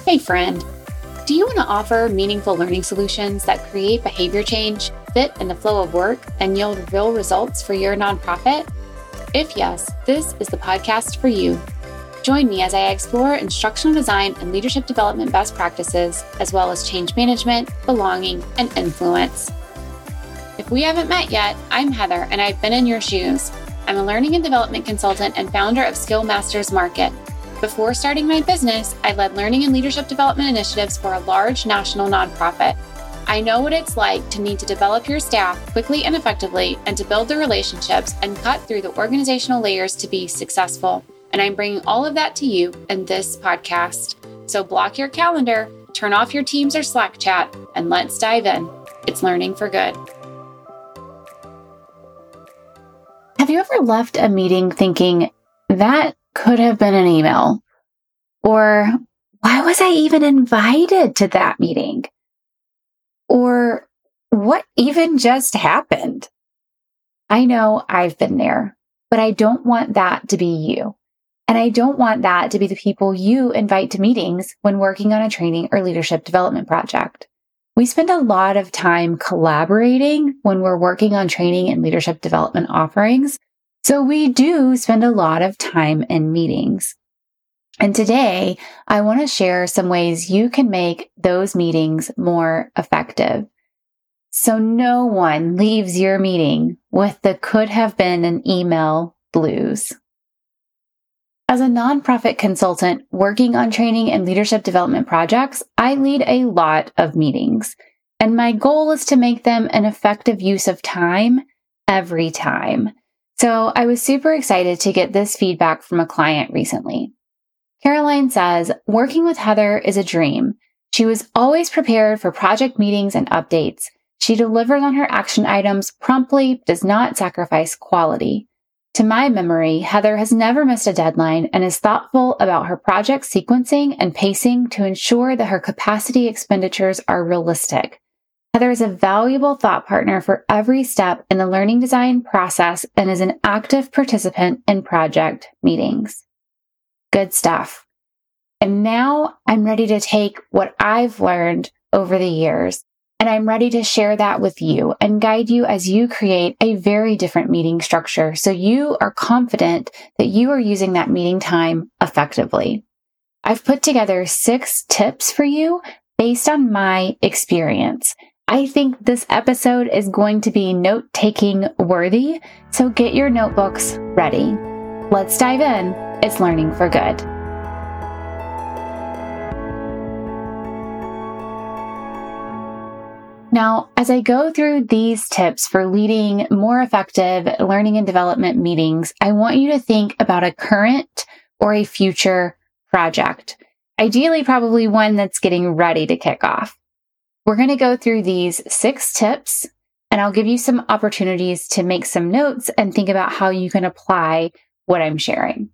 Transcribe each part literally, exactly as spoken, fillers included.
Hey friend, do you want to offer meaningful learning solutions that create behavior change, fit in the flow of work, and yield real results for your nonprofit? If yes, this is the podcast for you. Join me as I explore instructional design and leadership development best practices, as well as change management, belonging, and influence. If we haven't met yet, I'm Heather, and I've been in your shoes. I'm a learning and development consultant and founder of Skill Masters Market. Before starting my business, I led learning and leadership development initiatives for a large national nonprofit. I know what it's like to need to develop your staff quickly and effectively and to build the relationships and cut through the organizational layers to be successful. And I'm bringing all of that to you in this podcast. So block your calendar, turn off your Teams or Slack chat, and let's dive in. It's learning for good. Have you ever left a meeting thinking, that could have been an email? Or why was I even invited to that meeting? Or what even just happened? I know I've been there, but I don't want that to be you. And I don't want that to be the people you invite to meetings when working on a training or leadership development project. We spend a lot of time collaborating when we're working on training and leadership development offerings. So we do spend a lot of time in meetings. And today, I want to share some ways you can make those meetings more effective, so no one leaves your meeting with the could have been an email blues. As a nonprofit consultant working on training and leadership development projects, I lead a lot of meetings, and my goal is to make them an effective use of time every time. So I was super excited to get this feedback from a client recently. Caroline says, working with Heather is a dream. She was always prepared for project meetings and updates. She delivers on her action items promptly, does not sacrifice quality. To my memory, Heather has never missed a deadline and is thoughtful about her project sequencing and pacing to ensure that her capacity expenditures are realistic. Heather is a valuable thought partner for every step in the learning design process and is an active participant in project meetings. Good stuff. And now I'm ready to take what I've learned over the years, and I'm ready to share that with you and guide you as you create a very different meeting structure so you are confident that you are using that meeting time effectively. I've put together six tips for you based on my experience. I think this episode is going to be note-taking worthy, so get your notebooks ready. Let's dive in. It's learning for good. Now, as I go through these tips for leading more effective learning and development meetings, I want you to think about a current or a future project, ideally probably one that's getting ready to kick off. We're going to go through these six tips, and I'll give you some opportunities to make some notes and think about how you can apply what I'm sharing.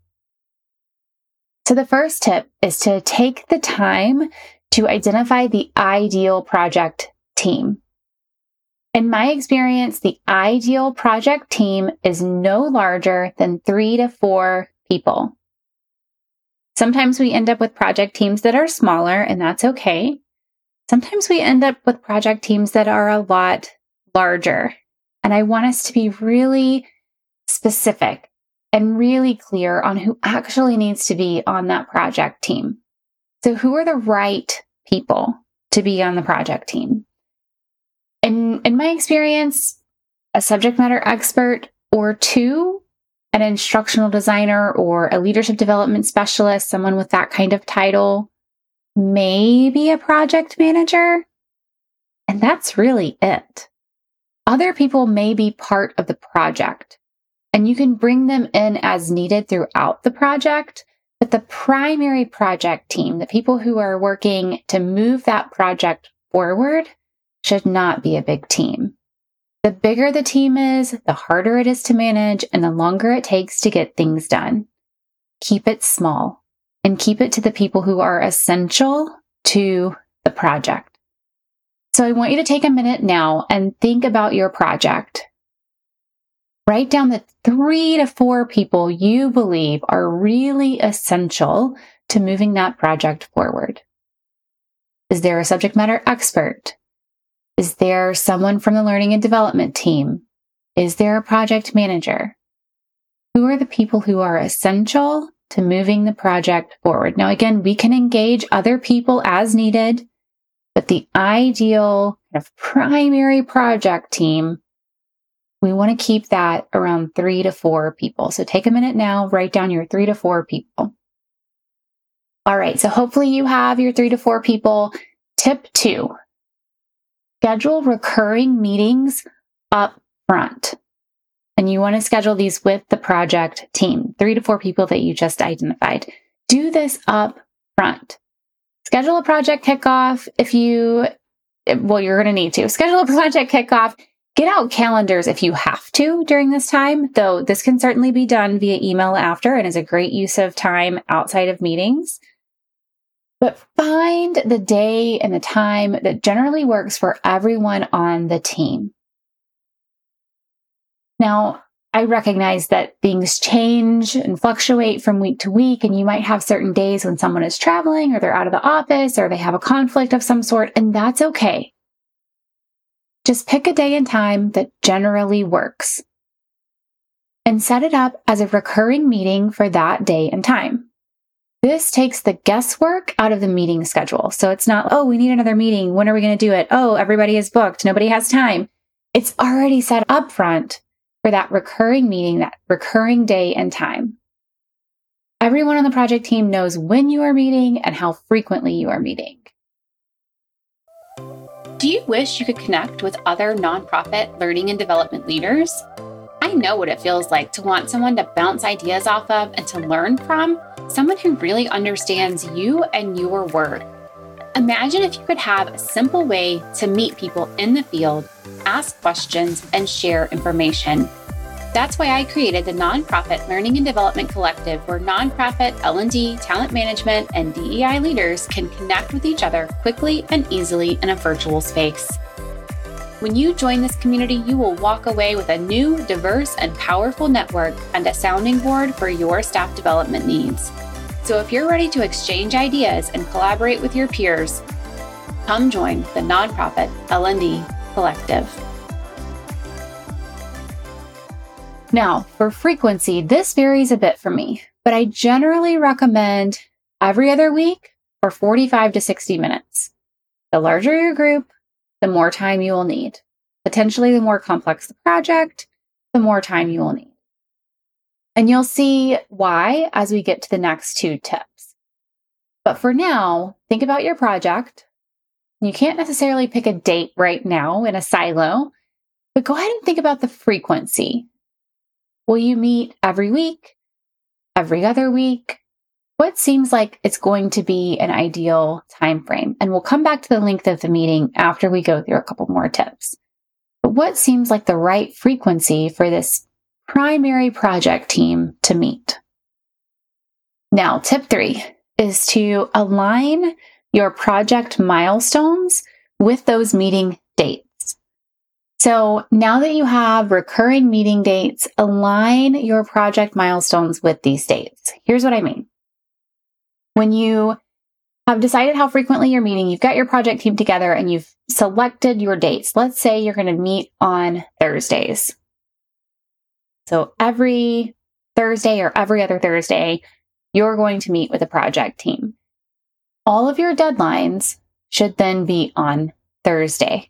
So the first tip is to take the time to identify the ideal project team. In my experience, the ideal project team is no larger than three to four people. Sometimes we end up with project teams that are smaller, and that's okay. Sometimes we end up with project teams that are a lot larger, and I want us to be really specific and really clear on who actually needs to be on that project team. So who are the right people to be on the project team? In, in my experience, a subject matter expert or two, an instructional designer or a leadership development specialist, someone with that kind of title, maybe a project manager, and that's really it. Other people may be part of the project, and you can bring them in as needed throughout the project, but the primary project team, the people who are working to move that project forward, should not be a big team. The bigger the team is, the harder it is to manage, and the longer it takes to get things done. Keep it small. And keep it to the people who are essential to the project. So I want you to take a minute now and think about your project. Write down the three to four people you believe are really essential to moving that project forward. Is there a subject matter expert? Is there someone from the learning and development team? Is there a project manager? Who are the people who are essential to moving the project forward? Now, again, we can engage other people as needed, but the ideal kind of primary project team, we want to keep that around three to four people. So take a minute now, write down your three to four people. All right, so hopefully you have your three to four people. Tip two, schedule recurring meetings up front. And you want to schedule these with the project team, three to four people that you just identified. Do this up front. Schedule a project kickoff if you, well, you're going to need to. Schedule a project kickoff. Get out calendars if you have to during this time, though this can certainly be done via email after and is a great use of time outside of meetings. But find the day and the time that generally works for everyone on the team. Now, I recognize that things change and fluctuate from week to week, and you might have certain days when someone is traveling or they're out of the office or they have a conflict of some sort, and that's okay. Just pick a day and time that generally works and set it up as a recurring meeting for that day and time. This takes the guesswork out of the meeting schedule. So it's not, oh, we need another meeting. When are we going to do it? Oh, everybody is booked. Nobody has time. It's already set up front for that recurring meeting, that recurring day and time. Everyone on the project team knows when you are meeting and how frequently you are meeting. Do you wish you could connect with other nonprofit learning and development leaders? I know what it feels like to want someone to bounce ideas off of and to learn from, someone who really understands you and your work. Imagine if you could have a simple way to meet people in the field, ask questions, and share information. That's why I created the Nonprofit Learning and Development Collective, where nonprofit L and D, talent management, and D E I leaders can connect with each other quickly and easily in a virtual space. When you join this community, you will walk away with a new, diverse, and powerful network and a sounding board for your staff development needs. So if you're ready to exchange ideas and collaborate with your peers, come join the Nonprofit L and D Collective. Now, for frequency, this varies a bit for me, but I generally recommend every other week for forty-five to sixty minutes. The larger your group, the more time you will need. Potentially, the more complex the project, the more time you will need. And you'll see why as we get to the next two tips. But for now, think about your project. You can't necessarily pick a date right now in a silo, but go ahead and think about the frequency. Will you meet every week? Every other week? What seems like it's going to be an ideal time frame? And we'll come back to the length of the meeting after we go through a couple more tips. But what seems like the right frequency for this primary project team to meet? Now, tip three is to align your project milestones with those meeting dates. So now that you have recurring meeting dates, align your project milestones with these dates. Here's what I mean. When you have decided how frequently you're meeting, you've got your project team together and you've selected your dates. Let's say you're going to meet on Thursdays. So every Thursday or every other Thursday, you're going to meet with a project team. All of your deadlines should then be on Thursday.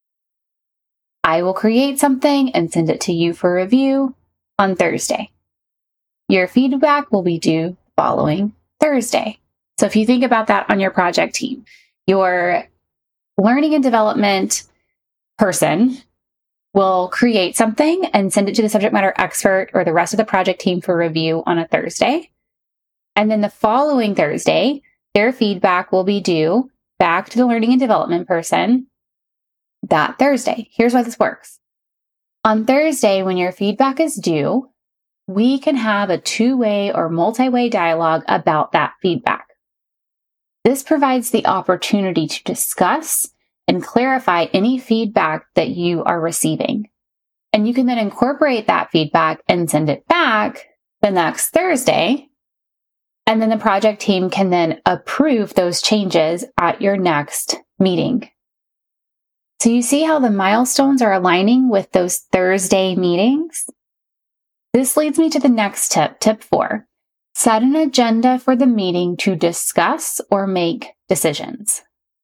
I will create something and send it to you for review on Thursday. Your feedback will be due following Thursday. So if you think about that on your project team, your learning and development person will create something and send it to the subject matter expert or the rest of the project team for review on a Thursday. And then the following Thursday, their feedback will be due back to the learning and development person that Thursday. Here's why this works. On Thursday, when your feedback is due, we can have a two-way or multi-way dialogue about that feedback. This provides the opportunity to discuss and clarify any feedback that you are receiving. And you can then incorporate that feedback and send it back the next Thursday And then the project team can then approve those changes at your next meeting. So you see how the milestones are aligning with those Thursday meetings? This leads me to the next tip, tip four. Set an agenda for the meeting to discuss or make decisions.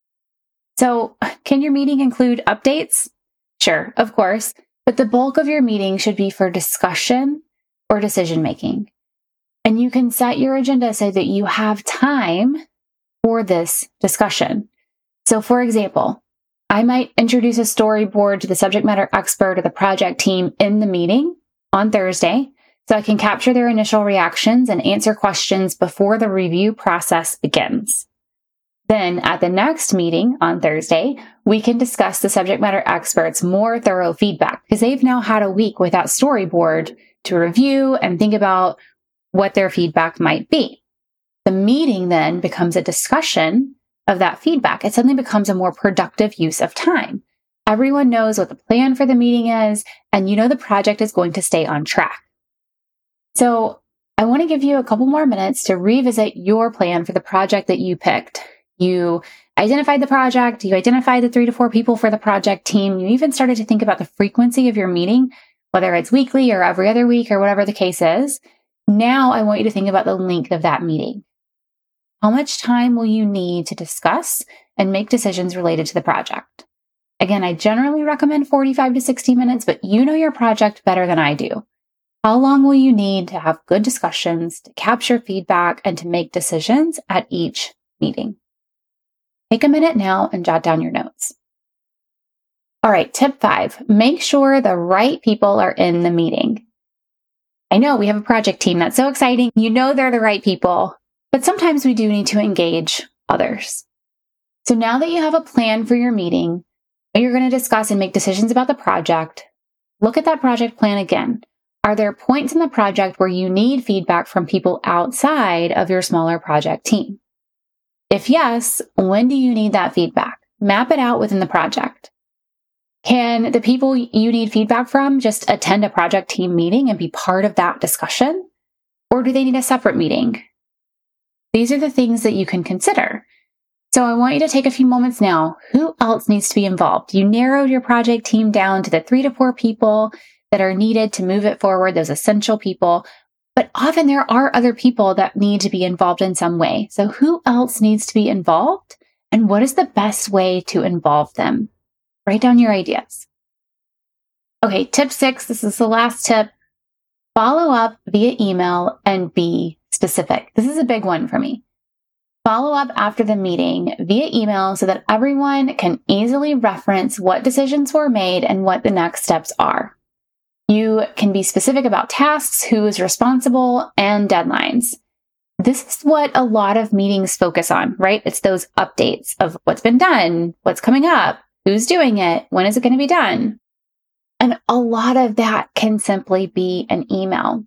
So, can your meeting include updates? Sure, of course, but the bulk of your meeting should be for discussion or decision making. And you can set your agenda so that you have time for this discussion. So, for example, I might introduce a storyboard to the subject matter expert or the project team in the meeting on Thursday, so I can capture their initial reactions and answer questions before the review process begins. Then at the next meeting on Thursday, we can discuss the subject matter experts' more thorough feedback because they've now had a week with that storyboard to review and think about what their feedback might be. The meeting then becomes a discussion of that feedback. It suddenly becomes a more productive use of time. Everyone knows what the plan for the meeting is, and you know the project is going to stay on track. So I want to give you a couple more minutes to revisit your plan for the project that you picked. You identified the project, you identified the three to four people for the project team, you even started to think about the frequency of your meeting, whether it's weekly or every other week or whatever the case is. Now I want you to think about the length of that meeting. How much time will you need to discuss and make decisions related to the project? Again, I generally recommend forty-five to sixty minutes, but you know your project better than I do. How long will you need to have good discussions, to capture feedback, and to make decisions at each meeting? Take a minute now and jot down your notes. All right, tip five, make sure the right people are in the meeting. I know we have a project team. That's so exciting. You know they're the right people, but sometimes we do need to engage others. So now that you have a plan for your meeting, you're going to discuss and make decisions about the project. Look at that project plan again. Are there points in the project where you need feedback from people outside of your smaller project team? If yes, when do you need that feedback? Map it out within the project. Can the people you need feedback from just attend a project team meeting and be part of that discussion? Or do they need a separate meeting? These are the things that you can consider. So I want you to take a few moments now. Who else needs to be involved? You narrowed your project team down to the three to four people that are needed to move it forward, those essential people. But often there are other people that need to be involved in some way. So who else needs to be involved? And what is the best way to involve them? Write down your ideas. Okay, tip six, this is the last tip. Follow up via email and be specific. This is a big one for me. Follow up after the meeting via email so that everyone can easily reference what decisions were made and what the next steps are. You can be specific about tasks, who is responsible, and deadlines. This is what a lot of meetings focus on, right? It's those updates of what's been done, what's coming up, who's doing it, when is it going to be done? And a lot of that can simply be an email.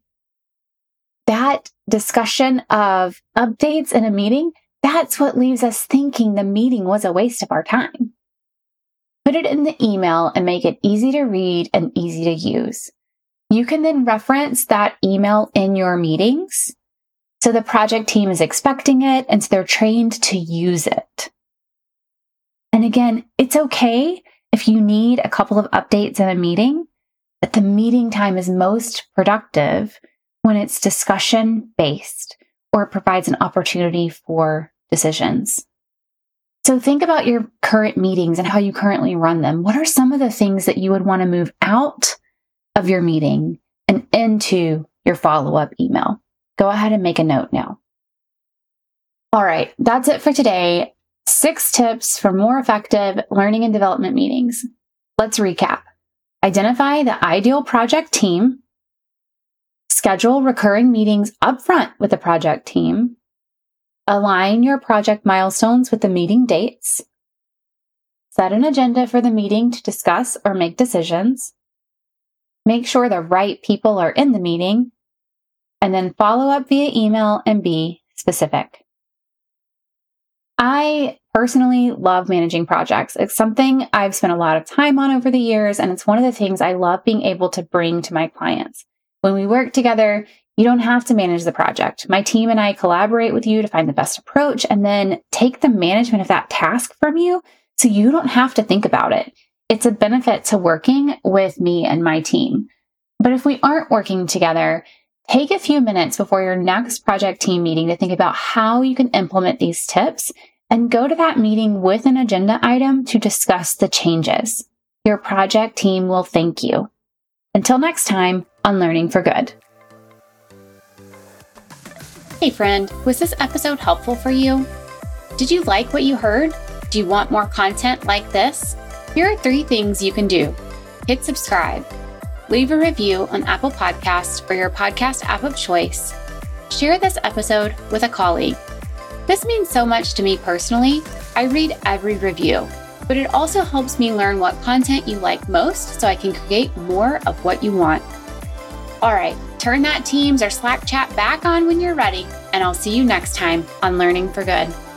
That discussion of updates in a meeting, that's what leaves us thinking the meeting was a waste of our time. Put it in the email and make it easy to read and easy to use. You can then reference that email in your meetings so the project team is expecting it and so they're trained to use it. And again, it's okay if you need a couple of updates in a meeting, but the meeting time is most productive when it's discussion based or it provides an opportunity for decisions. So think about your current meetings and how you currently run them. What are some of the things that you would want to move out of your meeting and into your follow-up email? Go ahead and make a note now. All right, that's it for today. Six tips for more effective learning and development meetings. Let's recap. Identify the ideal project team. Schedule recurring meetings upfront with the project team. Align your project milestones with the meeting dates. Set an agenda for the meeting to discuss or make decisions. Make sure the right people are in the meeting. And then follow up via email and be specific. I personally love managing projects. It's something I've spent a lot of time on over the years, and it's one of the things I love being able to bring to my clients. When we work together, You don't have to manage the project. My team and I collaborate with you to find the best approach and then take the management of that task from you so you don't have to think about it. It's a benefit to working with me and my team. But if we aren't working together, take a few minutes before your next project team meeting to think about how you can implement these tips and go to that meeting with an agenda item to discuss the changes. Your project team will thank you. Until next time on Learning for Good. Hey friend, was this episode helpful for you? Did you like what you heard? Do you want more content like this? Here are three things you can do. Hit subscribe. Leave a review on Apple Podcasts or your podcast app of choice. Share this episode with a colleague. This means so much to me personally. I read every review, but it also helps me learn what content you like most so I can create more of what you want. All right, turn that Teams or Slack chat back on when you're ready, and I'll see you next time on Learning for Good.